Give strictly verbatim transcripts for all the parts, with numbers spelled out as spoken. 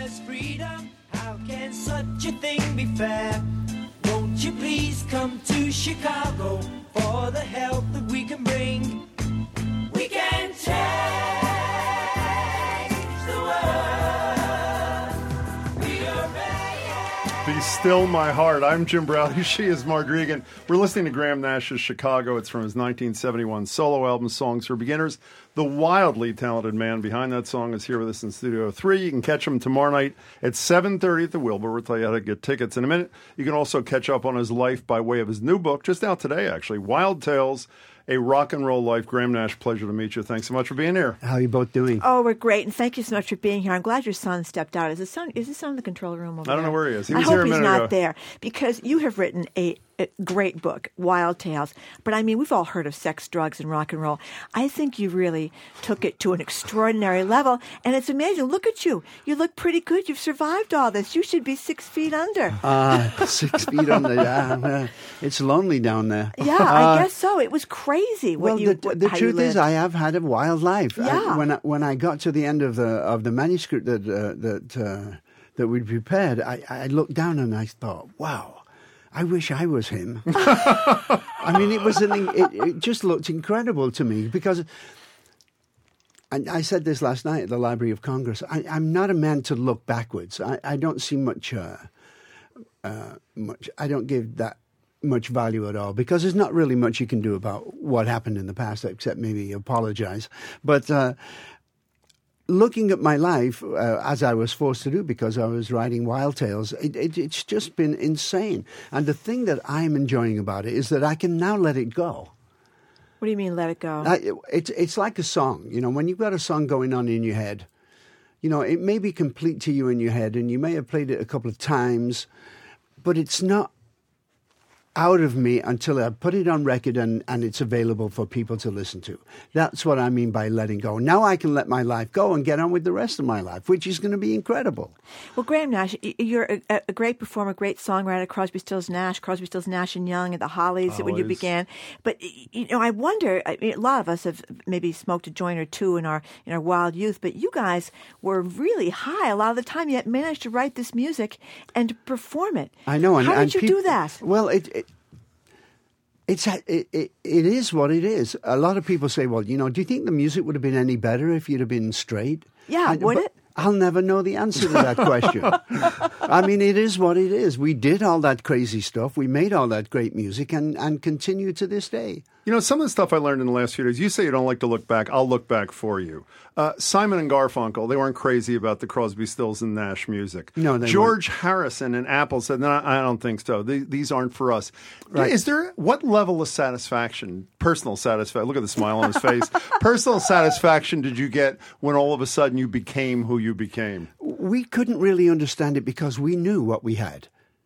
is freedom. How can such a thing be fair? Won't you please come to Chicago for the help that we can bring? We can change the world. We are ready. Be Still My Heart. I'm Jim Browley. She is Marg Regan. We're listening to Graham Nash's Chicago. It's from his nineteen seventy-one solo album, Songs for Beginners. The wildly talented man behind that song is here with us in Studio three. You can catch him tomorrow night at seven thirty at the Wilbur. We'll tell you how to get tickets in a minute. You can also catch up on his life by way of his new book, just out today, actually, Wild Tales, A Rock and Roll Life. Graham Nash, pleasure to meet you. Thanks so much for being here. How are you both doing? Oh, we're great, and thank you so much for being here. I'm glad your son stepped out. Is his son? Is his son in the control room over there? I don't know where he is. He I was hope here a he's minute not ago. there, because you have written a, a great book, Wild Tales. But I mean, we've all heard of sex, drugs, and rock and roll. I think you really took it to an extraordinary level, and it's amazing. Look at you. You look pretty good. You've survived all this. You should be six feet under. Uh, six feet under. Yeah, uh, it's lonely down there. Yeah, Uh, I guess so. It was crazy. What Well, you, the, what, the how truth you is, lived. I have had a wild life. I- Yeah. when I, when I got to the end of the of the manuscript that uh, that uh, that we'd prepared, I, I looked down and I thought, wow. I wish I was him. I mean, it was an, it, it just looked incredible to me because, and I said this last night at the Library of Congress, I, I'm not a man to look backwards. I, I don't see much, uh, uh, much, I don't give that much value at all because there's not really much you can do about what happened in the past except maybe apologize. But, uh, looking at my life, uh, as I was forced to do because I was writing Wild Tales, it, it, it's just been insane. And the thing that I'm enjoying about it is that I can now let it go. What do you mean, let it go? I, it, it's, it's like a song. You know, when you've got a song going on in your head, you know, it may be complete to you in your head, and you may have played it a couple of times, but it's not out of me until I put it on record and, and it's available for people to listen to. That's what I mean by letting go. Now I can let my life go and get on with the rest of my life, which is going to be incredible. Well, Graham Nash, y- you're a, a great performer, great songwriter, Crosby, Stills, Nash, Crosby, Stills, Nash and Young at the Hollies when you Hollies. began. But, y- you know, I wonder, I mean, a lot of us have maybe smoked a joint or two in our in our wild youth, but you guys were really high a lot of the time, yet managed to write this music and to perform it. I know. And, How did and you peop- do that? Well, it... it It's it, it it is what it is. A lot of people say, "Well, you know, do you think the music would have been any better if you'd have been straight?" Yeah, And- would but it? I'll never know the answer to that question. I mean, it is what it is. We did all that crazy stuff. We made all that great music, and and continue to this day. You know, some of the stuff I learned in the last few days, you say you don't like to look back. I'll look back for you. Uh, Simon and Garfunkel, they weren't crazy about the Crosby, Stills, and Nash music. No, they George Harrison and Apple said, no, I don't think so. These, these aren't for us. Right. Is there, what level of satisfaction, personal satisfaction, look at the smile on his face, personal satisfaction did you get when all of a sudden you became who you became? We couldn't really understand it because we knew what we had.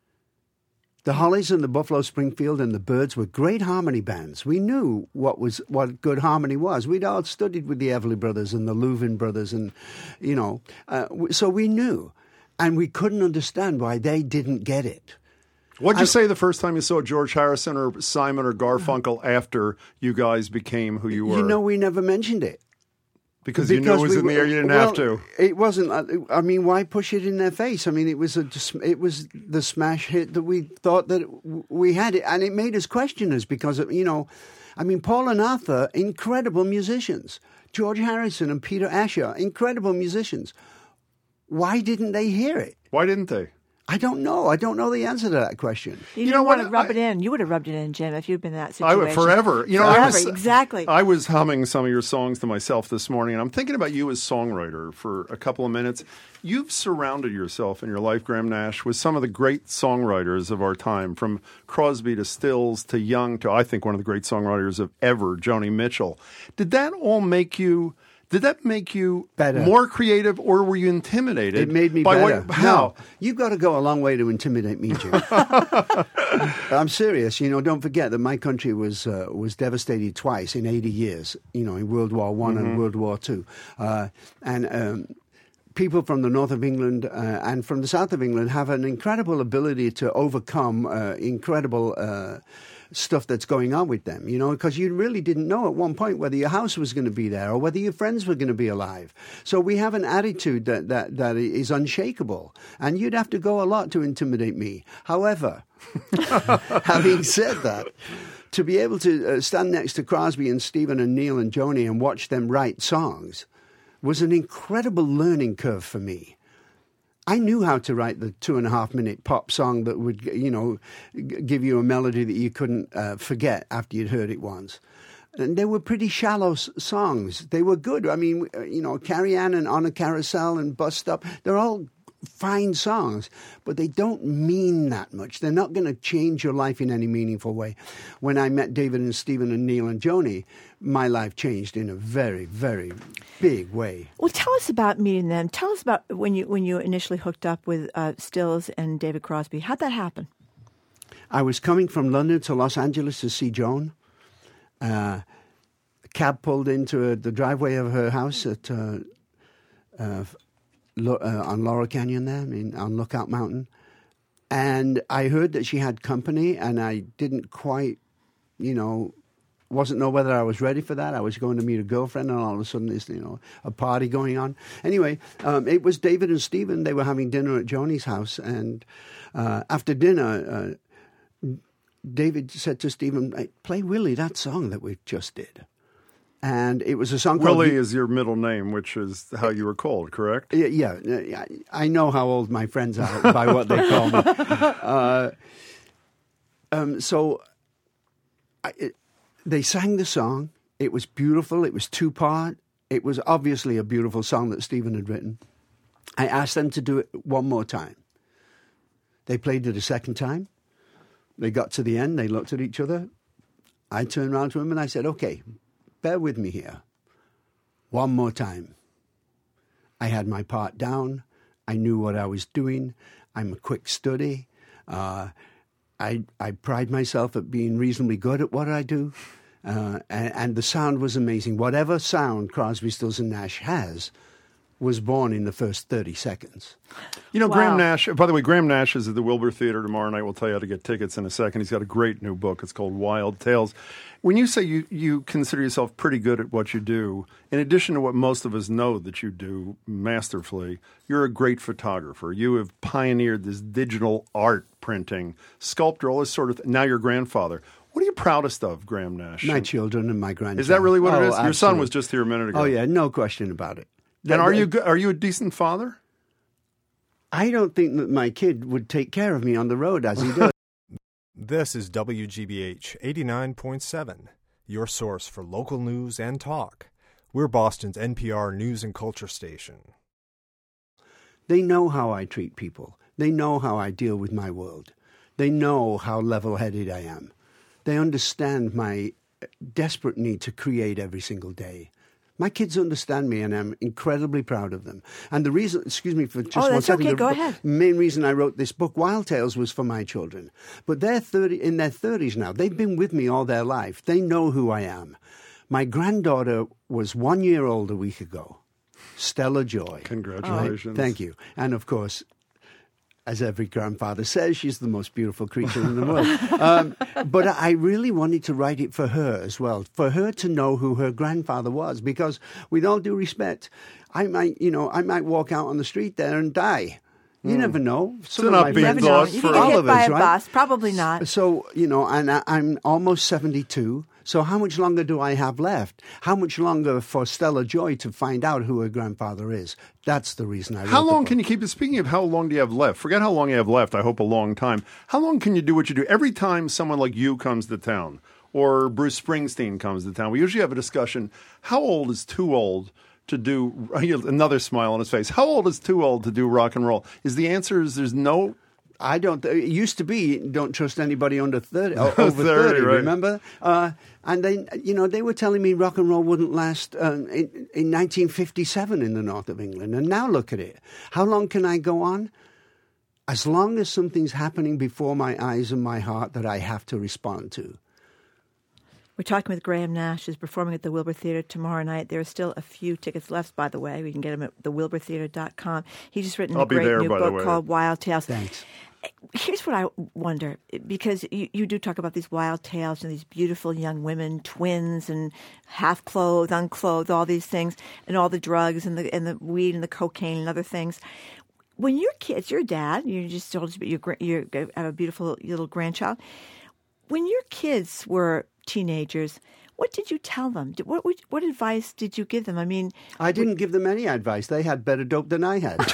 The Hollies and the Buffalo Springfield and the Byrds were great harmony bands. We knew what was what good harmony was. We'd all studied with the Everly Brothers and the Louvin Brothers, and you know, uh, so we knew, and we couldn't understand why they didn't get it. What'd you I, say the first time you saw George Harrison or Simon or Garfunkel after you guys became who you were? You know, we never mentioned it. Because, because you knew it was we, in the air, you didn't well, have to. It wasn't. I mean, why push it in their face? I mean, it was a. It was the smash hit that we thought that we had it, and it made us question us because of, you know, I mean, Paul and Arthur, incredible musicians. George Harrison and Peter Asher, incredible musicians. Why didn't they hear it? Why didn't they? I don't know. I don't know the answer to that question. You, you didn't know want what? to rub I, it in. You would have rubbed it in, Jim, if you'd been in that I situation. would forever. You know, forever, I was, exactly. I was humming some of your songs to myself this morning, and I'm thinking about you as songwriter for a couple of minutes. You've surrounded yourself in your life, Graham Nash, with some of the great songwriters of our time, from Crosby to Stills to Young to, I think, one of the great songwriters of ever, Joni Mitchell. Did that all make you... Did that make you better, more creative, or were you intimidated? It made me by better. What, how? No, you've got to go a long way to intimidate me, Jim. I'm serious. You know, don't forget that my country was uh, was devastated twice in eighty years. You know, in World War One mm-hmm. and World War Two, uh, and. Um, People from the north of England uh, and from the south of England have an incredible ability to overcome uh, incredible uh, stuff that's going on with them, you know, because you really didn't know at one point whether your house was going to be there or whether your friends were going to be alive. So we have an attitude that, that, that is unshakable, and you'd have to go a lot to intimidate me. However, having said that, to be able to uh, stand next to Crosby and Stephen and Neil and Joni and watch them write songs was an incredible learning curve for me. I knew how to write the two and a half minute pop song that would, you know, g- give you a melody that you couldn't uh, forget after you'd heard it once. And they were pretty shallow s- songs. They were good. I mean, you know, Carrie Ann and On a Carousel and Bus Stop, they're all fine songs, but they don't mean that much. They're not going to change your life in any meaningful way. When I met David and Stephen and Neil and Joni, my life changed in a very, very big way. Well, tell us about meeting them. Tell us about when you when you initially hooked up with uh, Stills and David Crosby. How'd that happen? I was coming from London to Los Angeles to see Joan. Uh, a cab pulled into uh, the driveway of her house at uh, uh, Lo- uh, on Laurel Canyon there, I mean, on Lookout Mountain. And I heard that she had company, and I didn't quite, you know, wasn't know whether I was ready for that. I was going to meet a girlfriend, and all of a sudden there's, you know, a party going on. Anyway, um, it was David and Stephen. They were having dinner at Joni's house, and uh, after dinner, uh, David said to Stephen, hey, play Willie that song that we just did. And it was a song called... Willie is your middle name, which is how you were called, correct? Yeah, yeah. I know how old my friends are by what they call me. Uh, um, so I, it, they sang the song. It was beautiful. It was two-part. It was obviously a beautiful song that Stephen had written. I asked them to do it one more time. They played it a second time. They got to the end. They looked at each other. I turned around to him and I said, okay, bear with me here. One more time. I had my part down. I knew what I was doing. I'm a quick study. Uh, I, I pride myself at being reasonably good at what I do. Uh, and, and the sound was amazing. Whatever sound Crosby, Stills and Nash has was born in the first thirty seconds. You know, Wow. Graham Nash, by the way, Graham Nash is at the Wilbur Theater tomorrow night. We'll tell you how to get tickets in a second. He's got a great new book. It's called Wild Tales. When you say you, you consider yourself pretty good at what you do, in addition to what most of us know that you do masterfully, you're a great photographer. You have pioneered this digital art printing, sculptor, all this sort of thing. Now you're grandfather. What are you proudest of, Graham Nash? My children and my grandchildren. Is that really what oh, it is? Your son absolutely. was just here a minute ago. Oh, yeah, no question about it. And are you go- are you a decent father? I don't think that my kid would take care of me on the road as he does. This is W G B H eighty-nine point seven, your source for local news and talk. We're Boston's N P R news and culture station. They know how I treat people. They know how I deal with my world. They know how level-headed I am. They understand my desperate need to create every single day. My kids understand me, and I'm incredibly proud of them. And the reason, excuse me for just Oh, one that's second. okay. The Go ahead. main reason I wrote this book, Wild Tales, was for my children. But they're thirty in their thirties now. They've been with me all their life. They know who I am. My granddaughter was one year old a week ago. Stella Joy. Congratulations. Thank you. And of course, as every grandfather says, she's the most beautiful creature in the world. Um, but I really wanted to write it for her as well, for her to know who her grandfather was, because with all due respect, I might, you know, I might walk out on the street there and die. You never know. Some an of my upbeat You never friends- know. thought You for can get all hit of by us, a right? bus. Probably not. So, you know, and I, I'm almost seventy-two. So how much longer do I have left? How much longer for Stella Joy to find out who her grandfather is? That's the reason I wrote How the long book. can you keep it? Speaking of how long do you have left? Forget how long you have left. I hope a long time. How long can you do what you do? Every time someone like you comes to town or Bruce Springsteen comes to town, we usually have a discussion. How old is too old to do, another smile on his face, how old is too old to do rock and roll? Is the answer is there's no... I don't. It used to be don't trust anybody under thirty, or thirty, over thirty. right. Remember? Uh, and then you know they were telling me rock and roll wouldn't last um, in, in nineteen fifty-seven in the north of England, and now look at it. How long can I go on? As long as something's happening before my eyes and my heart that I have to respond to. We're talking with Graham Nash, who's performing at the Wilbur Theater tomorrow night. There are still a few tickets left, by the way. We can get them at the wilbur theater dot com. He's just written I'll a be great there, new by the book way. called Wild Tales. Thanks. Here's what I wonder, because you, you do talk about these wild tales and these beautiful young women, twins, and half clothed, unclothed, all these things, and all the drugs and the and the weed and the cocaine and other things. When your kids, your dad, you just told us you you have a beautiful little grandchild. When your kids were teenagers, what did you tell them? What what advice did you give them? I mean, I didn't give them any advice. They had better dope than I had.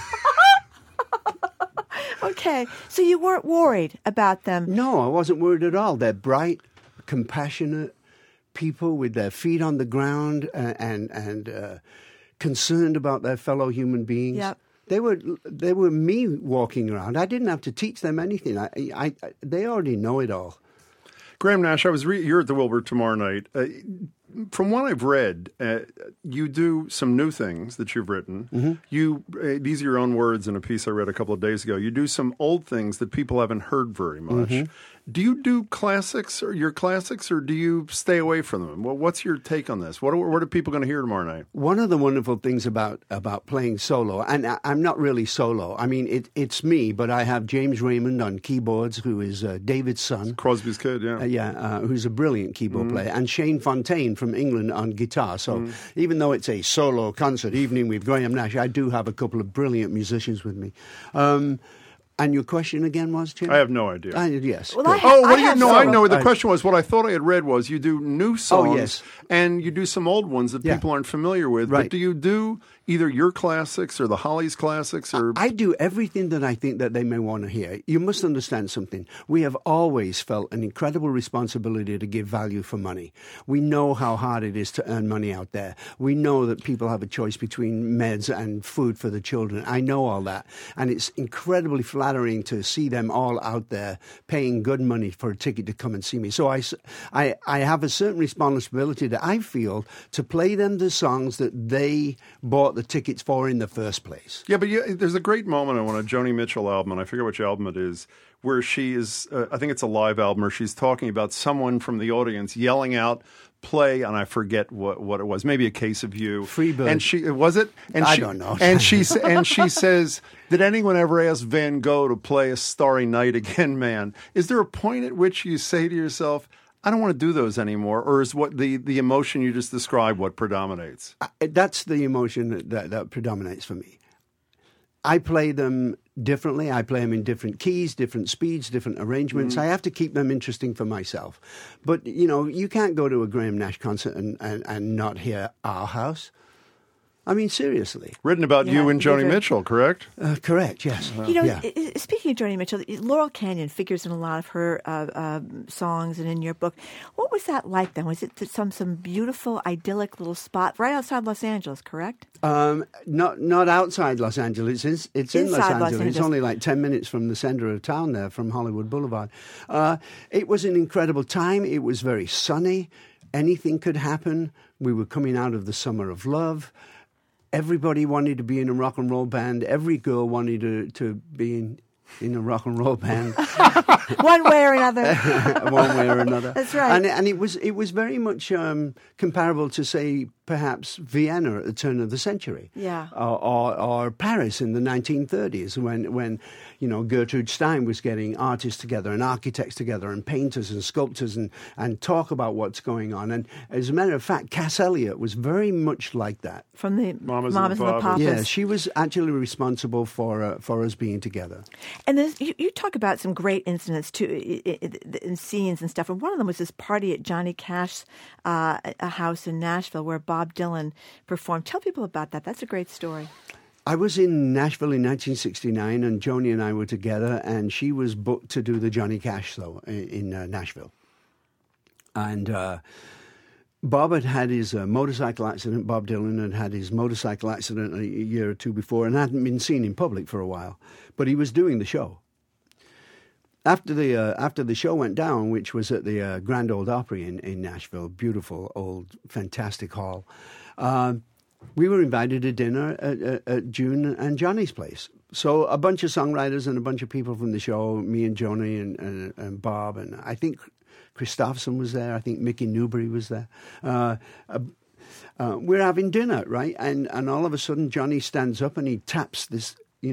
Okay, so you weren't worried about them? No, I wasn't worried at all. They're bright, compassionate people with their feet on the ground and and, and uh, concerned about their fellow human beings. Yep. They were they were me walking around. I didn't have to teach them anything. I, I, I they already know it all. Graham Nash, I was re- you're at the Wilbur tomorrow night. Uh, from what I've read, uh, you do some new things that you've written. Mm-hmm. You uh, these are your own words in a piece I read a couple of days ago. You do some old things that people haven't heard very much. Mm-hmm. Do you do classics or your classics, or do you stay away from them? Well, what's your take on this? What are, what are people going to hear tomorrow night? One of the wonderful things about, about playing solo, and I, I'm not really solo. I mean, it, it's me, but I have James Raymond on keyboards, who is uh, David's son. Crosby's kid, yeah. Uh, yeah, uh, who's a brilliant keyboard mm. player. And Shane Fontaine from England on guitar. So mm. even though it's a solo concert evening with Graham Nash, I do have a couple of brilliant musicians with me. Um And your question again was, Jim? I have no idea. Uh, yes. Well, I ha- oh, what I do you have know? solo. I know. The I, question was, what I thought I had read was you do new songs oh, yes. and you do some old ones that yeah. people aren't familiar with. Right. But do you do either your classics or the Hollies classics? Or I, I do everything that I think that they may want to hear. You must understand something. We have always felt an incredible responsibility to give value for money. We know how hard it is to earn money out there. We know that people have a choice between meds and food for the children. I know all that. And it's incredibly flattering to see them all out there paying good money for a ticket to come and see me. So I, I, I have a certain responsibility that I feel to play them the songs that they bought the tickets for in the first place. Yeah, but you, there's a great moment on a Joni Mitchell album, and I forget which album it is, where she is, uh, I think it's a live album, where she's talking about someone from the audience yelling out, play, and I forget what, what it was, maybe A Case of You. Freebird. And she, was it? And I she, don't know. And she, and she says, did anyone ever ask Van Gogh to play A Starry Night Again, man? Is there a point at which you say to yourself, I don't want to do those anymore, or is what the, the emotion you just described what predominates? I, that's the emotion that, that, that predominates for me. I play them differently. I play them in different keys, different speeds, different arrangements. Mm-hmm. I have to keep them interesting for myself. But, you know, you can't go to a Graham Nash concert and, and, and not hear Our House. I mean, seriously. Written about Yeah, you and Joni very- Mitchell, correct? Uh, correct, yes. You know, Yeah. i- i- speaking of Joni Mitchell, Laurel Canyon figures in a lot of her uh, uh, songs and in your book. What was that like then? Was it some some beautiful, idyllic little spot right outside Los Angeles, correct? Um, not not outside Los Angeles. It's, it's in Los Inside Angeles. Los It's Angeles. only like ten minutes from the center of town there, from Hollywood Boulevard. Uh, it was an incredible time. It was very sunny. Anything could happen. We were coming out of the summer of love. Everybody wanted to be in a rock and roll band. Every girl wanted to, to be in, in a rock and roll band. One way or another. One way or another. That's right. And, and it was it was very much um, comparable to, say, perhaps Vienna at the turn of the century. Yeah. Or, or, or Paris in the nineteen thirties when, when, you know, Gertrude Stein was getting artists together and architects together and painters and sculptors and, and talk about what's going on. And as a matter of fact, Cass Elliot was very much like that. From the Mamas Mamas, and and the Papas. Papas. Yeah, she was actually responsible for uh, for us being together. And there's, you, you talk about some great incidents too, i- i- i- in scenes and stuff. And one of them was this party at Johnny Cash's uh, a house in Nashville where Bob Dylan performed. Tell people about that. That's a great story. I was in Nashville in nineteen sixty-nine, and Joni and I were together, and she was booked to do the Johnny Cash show in, in uh, Nashville. And uh, Bob had had his uh, motorcycle accident. Bob Dylan had had his motorcycle accident a year or two before and hadn't been seen in public for a while. But he was doing the show. After the uh, after the show went down, which was at the uh, Grand Ole Opry in, in Nashville, beautiful, old, fantastic hall, uh, we were invited to dinner at, at, at June and Johnny's place. So a bunch of songwriters and a bunch of people from the show, me and Joni and, and, and Bob, and I think Christopherson was there. I think Mickey Newbury was there. Uh, uh, uh, we're having dinner, right? And and all of a sudden, Johnny stands up and he taps this, you know,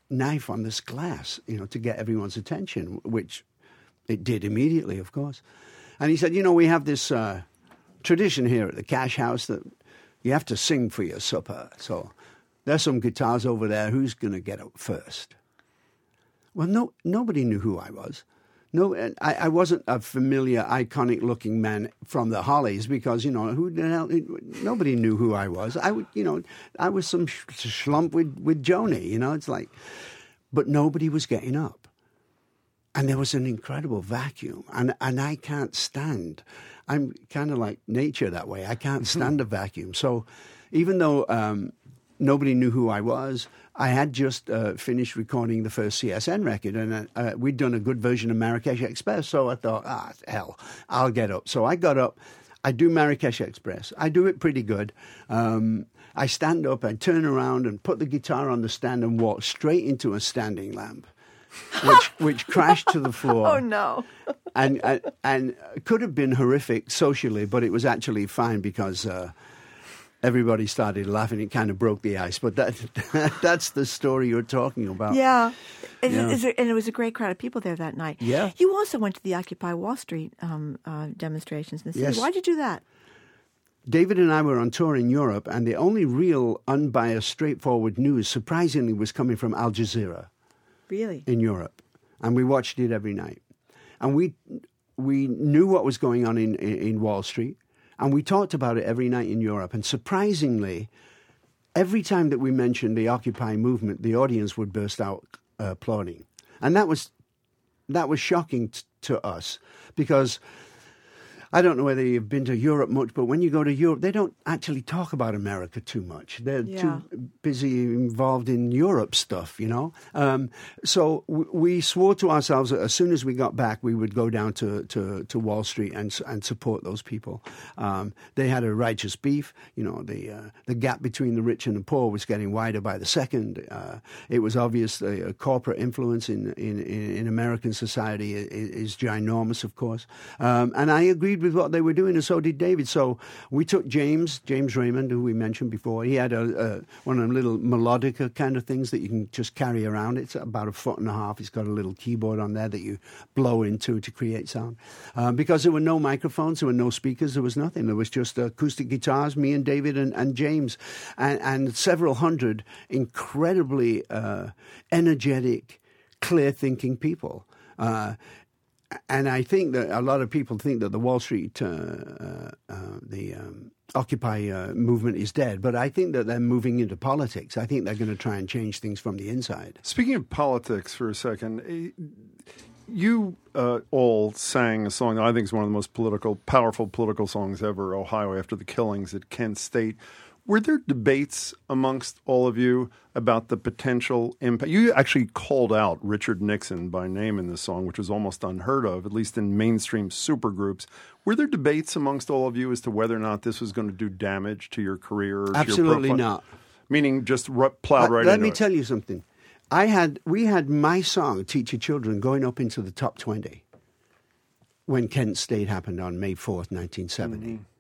knife on this glass, you know, to get everyone's attention, which it did immediately, of course. And he said, you know, we have this uh, tradition here at the Cash House that you have to sing for your supper. So there's some guitars over there. Who's going to get up first? Well, no, nobody knew who I was. No, I, I wasn't a familiar, iconic-looking man from the Hollies because, you know, who the hell? Nobody knew who I was. I would, you know, I was some sh- schlump with with Joni. You know, it's like, but nobody was getting up, and there was an incredible vacuum, and and I can't stand. I'm kind of like nature that way. I can't stand a vacuum. So, even though um, nobody knew who I was, I had just uh, finished recording the first C S N record, and uh, we'd done a good version of Marrakesh Express, so I thought, ah, hell, I'll get up. So I got up. I do Marrakesh Express. I do it pretty good. Um, I stand up, I turn around and put the guitar on the stand and walk straight into a standing lamp, which, which crashed to the floor. Oh, no. and, and, and it could have been horrific socially, but it was actually fine because... Uh, Everybody started laughing. It kind of broke the ice. But that that's the story you're talking about. Yeah. And, Yeah. is there- and it was a great crowd of people there that night. Yeah. You also went to the Occupy Wall Street um, uh, demonstrations in the city. Yes. Why'd you do that? David and I were on tour in Europe, and the only real unbiased, straightforward news, surprisingly, was coming from Al Jazeera Really? in Europe. And we watched it every night. And we we knew what was going on in, in, in Wall Street. And we talked about it every night in Europe. And surprisingly, every time that we mentioned the Occupy movement, the audience would burst out uh, applauding. And that was that was shocking t- to us because I don't know whether you've been to Europe much, but when you go to Europe, they don't actually talk about America too much. They're Yeah. too busy involved in Europe stuff, you know. Um, so w- we swore to ourselves that as soon as we got back, we would go down to, to, to Wall Street and and support those people. Um, they had a righteous beef. You know, the uh, the gap between the rich and the poor was getting wider by the second. Uh, it was obvious the uh, corporate influence in, in, in American society is, is ginormous, of course. Um, and I agreed with what they were doing, and so did David. So we took James, James Raymond, who we mentioned before. He had a, a one of them little melodica kind of things that you can just carry around. It's about a foot and a half. It's got a little keyboard on there that you blow into to create sound. Um, because there were no microphones, there were no speakers, there was nothing. There was just acoustic guitars, me and David and, and James, and, and several hundred incredibly uh, energetic, clear-thinking people. Uh, And I think that a lot of people think that the Wall Street, uh, uh, uh, the um, Occupy uh, movement is dead, but I think that they're moving into politics. I think they're going to try and change things from the inside. Speaking of politics for a second, eh, you uh, all sang a song that I think is one of the most political, powerful political songs ever, Ohio, after the killings at Kent State. Were there debates amongst all of you about the potential impact? You actually called out Richard Nixon by name in this song, which was almost unheard of, at least in mainstream supergroups. Were there debates amongst all of you as to whether or not this was going to do damage to your career? Or Absolutely to your not. Meaning just r- plowed right Let into me it. tell you something. I had we had my song, Teach Your Children, going up into the top twenty when Kent State happened on May fourth, nineteen seventy. Mm-hmm.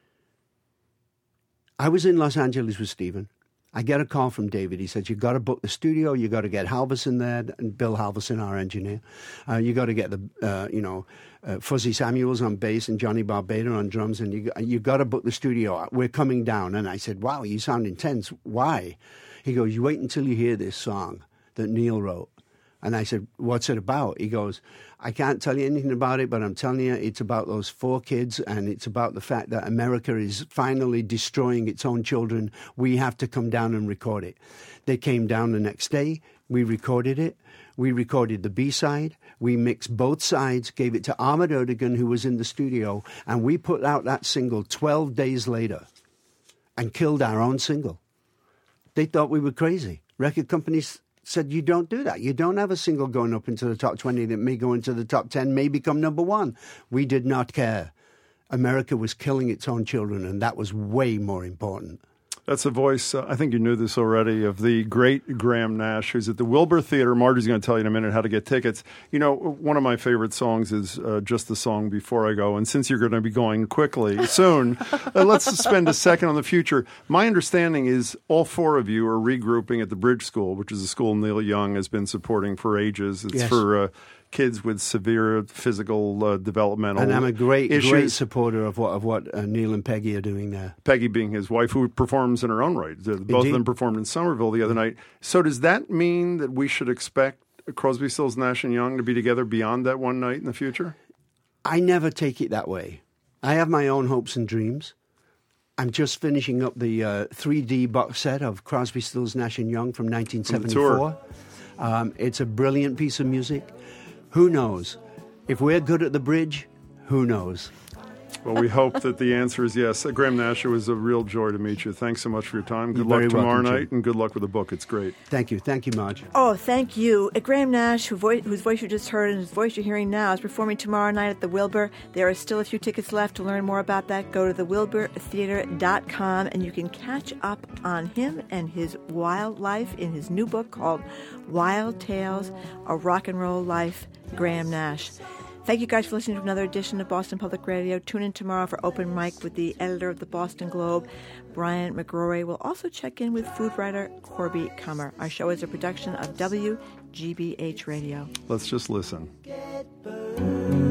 I was in Los Angeles with Stephen. I get a call from David. He said, you got to book the studio. You got to get Halverson there, and Bill Halverson, our engineer. Uh, you got to get the, uh, you know, uh, Fuzzy Samuels on bass and Johnny Barbada on drums, and you you got to book the studio. We're coming down. And I said, wow, you sound intense. Why? He goes, you wait until you hear this song that Neil wrote. And I said, what's it about? He goes, I can't tell you anything about it, but I'm telling you, it's about those four kids, and it's about the fact that America is finally destroying its own children. We have to come down and record it. They came down the next day. We recorded it. We recorded the B-side. We mixed both sides, gave it to Ahmed Erdogan, who was in the studio, and we put out that single twelve days later and killed our own single. They thought we were crazy. Record companies said, you don't do that. You don't have a single going up into the top twenty that may go into the top ten, may become number one. We did not care. America was killing its own children, and that was way more important. That's the voice, uh, I think you knew this already, of the great Graham Nash, who's at the Wilbur Theater. Marty's going to tell you in a minute how to get tickets. You know, one of my favorite songs is uh, just the song Before I Go. And since you're going to be going quickly soon, uh, let's spend a second on the future. My understanding is all four of you are regrouping at the Bridge School, which is a school Neil Young has been supporting for ages. It's Yes. for uh, kids with severe physical uh, developmental issues. And I'm a great, issues. great supporter of what of what uh, Neil and Peggy are doing there. Peggy being his wife, who performs in her own right. Both Indeed. of them performed in Somerville the other night. So does that mean that we should expect Crosby, Stills, Nash and Young to be together beyond that one night in the future? I never take it that way. I have my own hopes and dreams. I'm just finishing up the uh, three D box set of Crosby, Stills, Nash and Young from nineteen seventy-four. Um, it's a brilliant piece of music. Who knows? If we're good at the Bridge, who knows? Well, we hope that the answer is yes. Uh, Graham Nash, it was a real joy to meet you. Thanks so much for your time. Good You're luck very tomorrow welcome, night, Jim. and good luck with the book. It's great. Thank you. Thank you, Marge. Oh, thank you. Uh, Graham Nash, who voice, whose voice you just heard and whose voice you're hearing now, is performing tomorrow night at the Wilbur. There are still a few tickets left. To learn more about that, go to the wilbur theater dot com, and you can catch up on him and his wild life in his new book called Wild Tales, A Rock and Roll Life, Graham Nash. Thank you guys for listening to another edition of Boston Public Radio. Tune in tomorrow for Open Mic with the editor of the Boston Globe, Brian McGrory. We'll also check in with food writer Corby Kummer. Our show is a production of W G B H Radio. Let's just listen. Get burned.